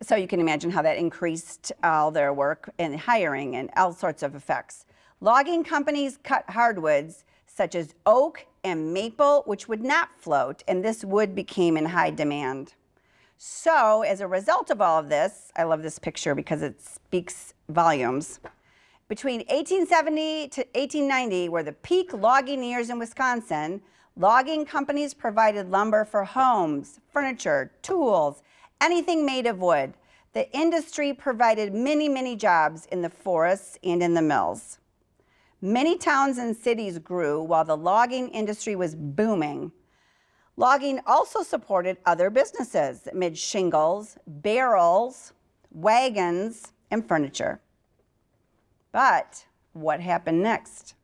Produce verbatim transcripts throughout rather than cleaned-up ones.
So you can imagine how that increased all their work and hiring and all sorts of effects. Logging companies cut hardwoods such as oak and maple, which would not float, and this wood became in high demand. So as a result of all of this, I love this picture because it speaks volumes. Between eighteen seventy to eighteen ninety were the peak logging years in Wisconsin. Logging companies provided lumber for homes, furniture, tools, anything made of wood. The industry provided many, many jobs in the forests and in the mills. Many towns and cities grew while the logging industry was booming. Logging also supported other businesses that made shingles, barrels, wagons, and furniture. But what happened next?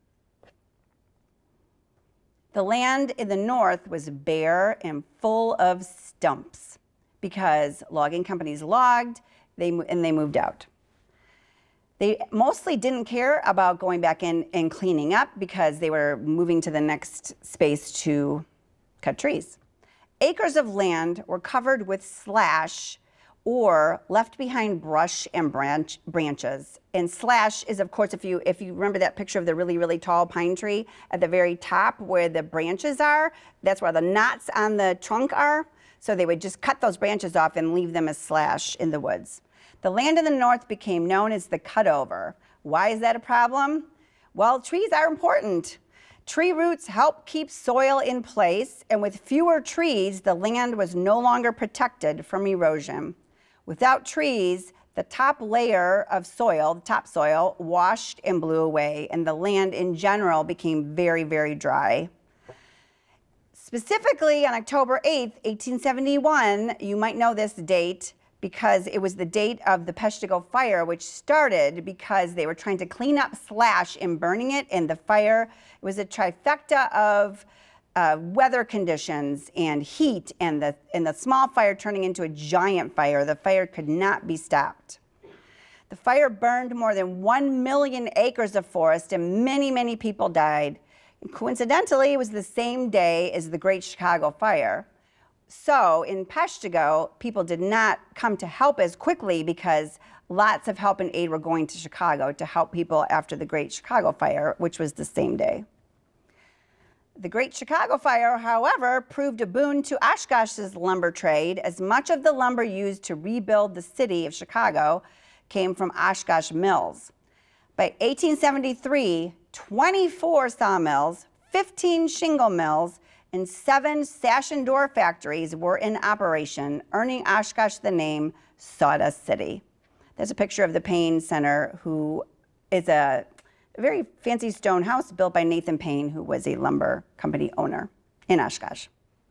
The land in the north was bare and full of stumps because logging companies logged they, and they moved out. They mostly didn't care about going back in and cleaning up because they were moving to the next space to cut trees. Acres of land were covered with slash or left behind brush and branch, branches. And slash is, of course, if you, if you remember that picture of the really, really tall pine tree at the very top where the branches are, that's where the knots on the trunk are. So they would just cut those branches off and leave them as slash in the woods. The land in the north became known as the cutover. Why is that a problem? Well, trees are important. Tree roots help keep soil in place, and with fewer trees, the land was no longer protected from erosion. Without trees, the top layer of soil, the topsoil, washed and blew away, and the land in general became very, very dry. Specifically, on October eighth, eighteen seventy-one, you might know this date because it was the date of the Peshtigo fire, which started because they were trying to clean up slash and burning it, and the fire, it was a trifecta of uh, weather conditions and heat, and the, and the small fire turning into a giant fire. The fire could not be stopped. The fire burned more than one million acres of forest, and many, many people died. And coincidentally, it was the same day as the Great Chicago Fire. So in Peshtigo, people did not come to help as quickly because lots of help and aid were going to Chicago to help people after the Great Chicago Fire, which was the same day. The Great Chicago Fire, however, proved a boon to Oshkosh's lumber trade, as much of the lumber used to rebuild the city of Chicago came from Oshkosh mills. By eighteen seventy-three, twenty-four sawmills, fifteen shingle mills, and seven sash and door factories were in operation, earning Oshkosh the name Sawdust City. There's a picture of the Payne Center, who is a, a very fancy stone house built by Nathan Payne, who was a lumber company owner in Oshkosh.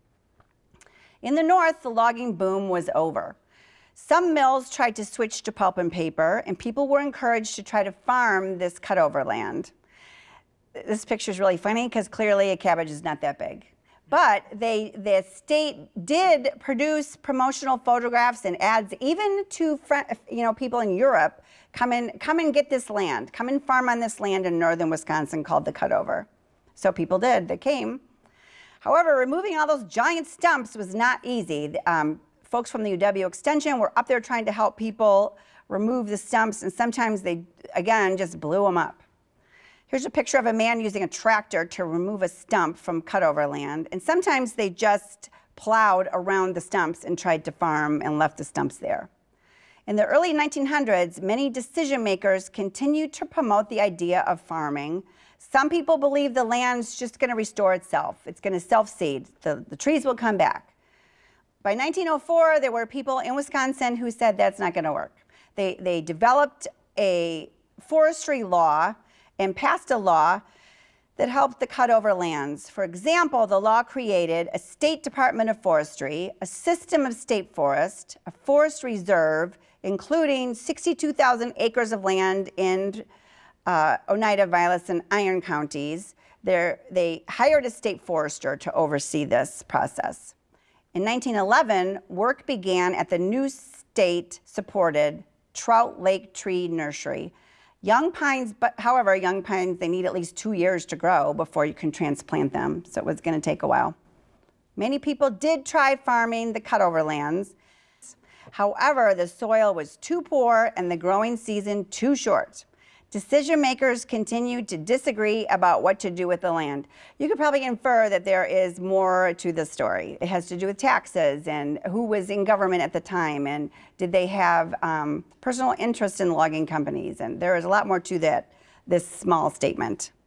In the north, the logging boom was over. Some mills tried to switch to pulp and paper, and people were encouraged to try to farm this cutover land. This picture is really funny because clearly a cabbage is not that big. But they, the state did produce promotional photographs and ads, even to you know, people in Europe, come and, come and get this land, come and farm on this land in northern Wisconsin called the cutover. So people did, they came. However, removing all those giant stumps was not easy. Um, folks from the U W Extension were up there trying to help people remove the stumps, and sometimes they, again, just blew them up. Here's a picture of a man using a tractor to remove a stump from cutover land, and sometimes they just plowed around the stumps and tried to farm and left the stumps there. In the early nineteen hundreds, many decision makers continued to promote the idea of farming. Some people believe the land's just going to restore itself. It's going to self-seed. The, the trees will come back. By nineteen oh four, there were people in Wisconsin who said that's not going to work. They, they developed a forestry law and passed a law that helped the cutover lands. For example, the law created a State Department of Forestry, a system of state forest, a forest reserve, including sixty-two thousand acres of land in uh, Oneida, Vilas, and Iron counties. They're, they hired a state forester to oversee this process. In nineteen eleven, work began at the new state-supported Trout Lake Tree Nursery. Young pines, but however, young pines, they need at least two years to grow before you can transplant them, so it was going to take a while. Many people did try farming the cutover lands. However, the soil was too poor and the growing season too short. Decision makers continued to disagree about what to do with the land. You could probably infer that there is more to the story. It has to do with taxes and who was in government at the time and did they have um, personal interest in logging companies. And there is a lot more to that, this small statement.